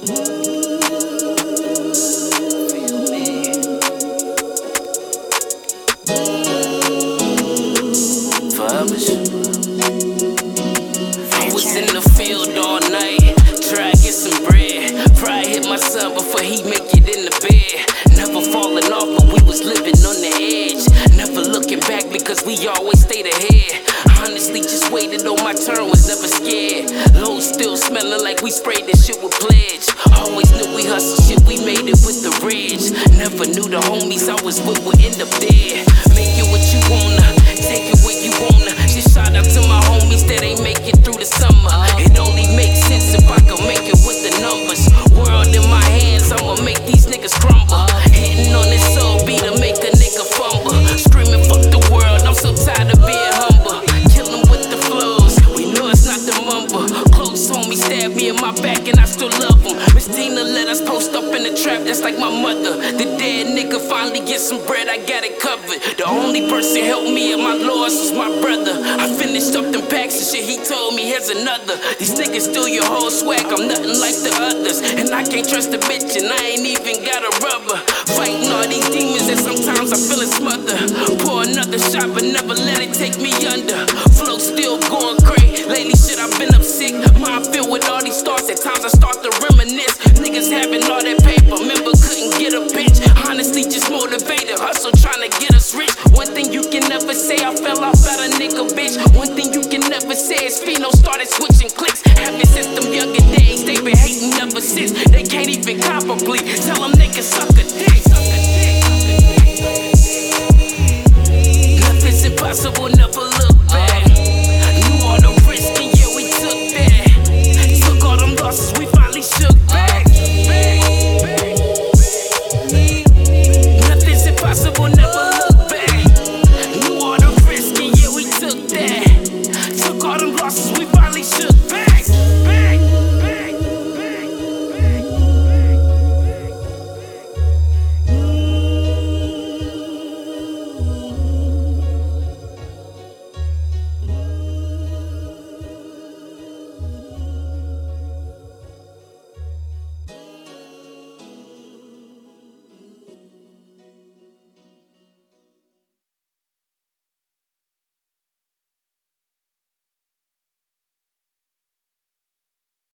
I was in the field all night, try to get some bread. Probably hit my son before he make it in the bed. Never falling off, but we was living on the edge. Never looking back because we always stayed ahead. Honestly, just waited on my turn, was never scared. Low still smelling like we sprayed this shit with pledge. Always knew we hustle shit, we made it with the ridge. Never knew the homies I was with would end up dead. Make it what you wanna, take it where you wanna. Just shout out to my homies that ain't make it through the summer. It only makes sense if I can make it with the numbers. World in my hands, I'ma make these niggas crumble. Hitting on this soul beat to make a nigga fumble. Screaming fuck the world, I'm so tired of being humble. Kill 'em with the flows, we know it's not the mumble. Close homie stabbed me in my back and I still love him. Miss Tina let us post up in the trap, that's like my mother. The dead nigga finally get some bread, I got it covered. The only person helped me in my loss was my brother. I finished up them packs and shit, he told me here's another. These niggas steal your whole swag, I'm nothing like the others. And I can't trust a bitch and I ain't even got a rubber. Fighting all these demons and sometimes I feel it smother. Pour another shot but never let it take me under. Flow still going crazy, lately shit I've been up sick. Mind filled with all these thoughts, at times I start to reminisce. Niggas having all that paper, remember couldn't get a bitch. Honestly just motivated, hustle trying to get us rich. One thing you can never say, I fell off at a nigga bitch. One thing you can never say is Fino started switching clicks. Ever since them younger days, they been hating ever since. They can't even cop a plea, tell them they can suck a dick. Nothing's impossible, never